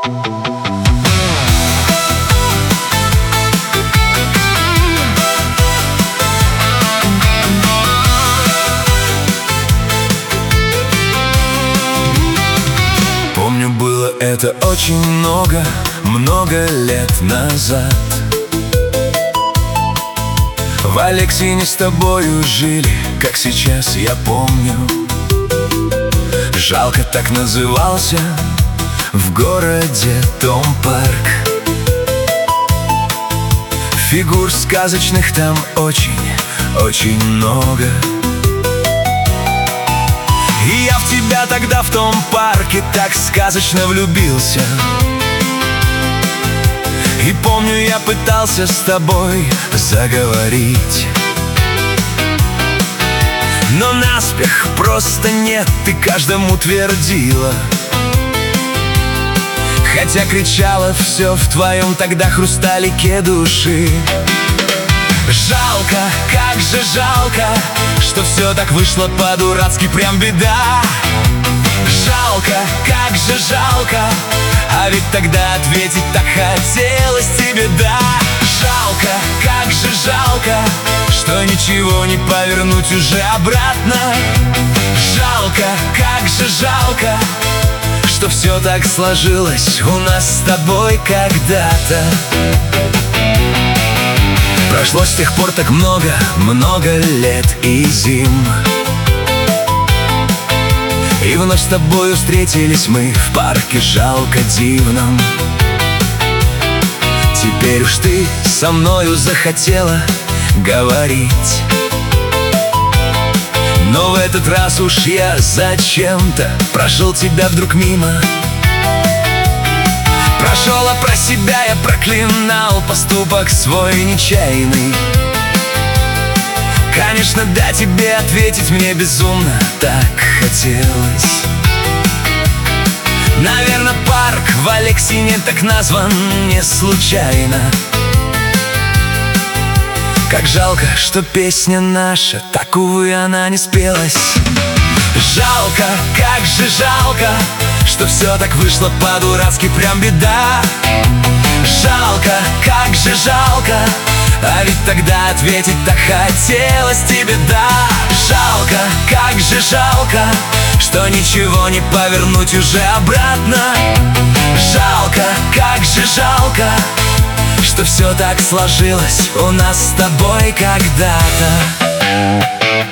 Помню, было это очень много лет назад. В Алексине с тобою жили, как сейчас я помню. Жалко так назывался в городе дом парк. Фигур сказочных там очень много. И я в тебя тогда в том парке так сказочно влюбился. И помню, я пытался с тобой заговорить, но наспех просто нет, ты каждому твердила. Хотя кричала все в твоем тогда хрусталике души. Жалко, как же жалко, что все так вышло по-дурацки, прям беда. Жалко, как же жалко, а ведь тогда ответить так хотелось тебе, да. Жалко, как же жалко, что ничего не повернуть уже обратно. Жалко, как же жалко, что все так сложилось у нас с тобой когда-то. Прошло с тех пор так много лет и зим, и вновь с тобою встретились мы в парке жалко дивном. Теперь уж ты со мною захотела говорить, но в этот раз уж я зачем-то прошел тебя вдруг мимо. Прошел, а про себя я проклинал поступок свой нечаянный. Конечно, да, тебе ответить мне безумно так хотелось. Наверное, парк в Алексине так назван не случайно. Как жалко, что песня наша, так, увы, она не спелась. Жалко, как же жалко, что все так вышло по-дурацки, прям беда. Жалко, как же жалко, а ведь тогда ответить так хотелось тебе, да. Жалко, как же жалко, что ничего не повернуть уже обратно. Жалко, как же жалко, что все так сложилось у нас с тобой когда-то.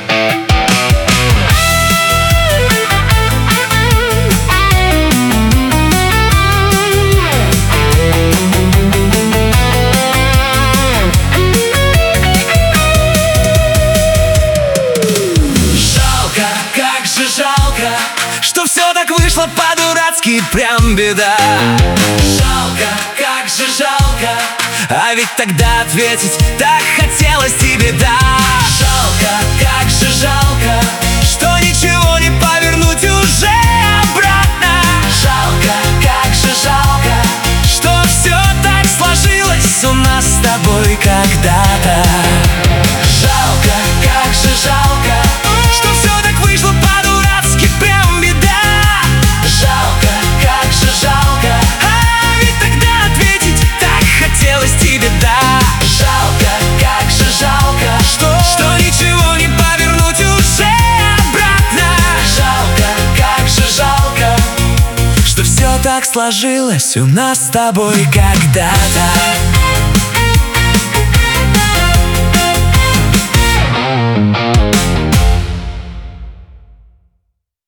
Что все так вышло по-дурацки, прям беда. Жалко, как же жалко, а ведь тогда ответить так хотелось тебе, да. Жалко, как же жалко, что ничего не повернуть уже обратно. Жалко, как же жалко, что все так сложилось у нас с тобой когда-то. Жалко, как же жалко, что все так вышло по-дурацки, прям беда. Жалко, как же жалко, а ведь тогда ответить так хотелось тебе, да. Жалко, как же жалко, что ничего не повернуть уже обратно. Жалко, как же жалко, что все так сложилось у нас с тобой когда-то.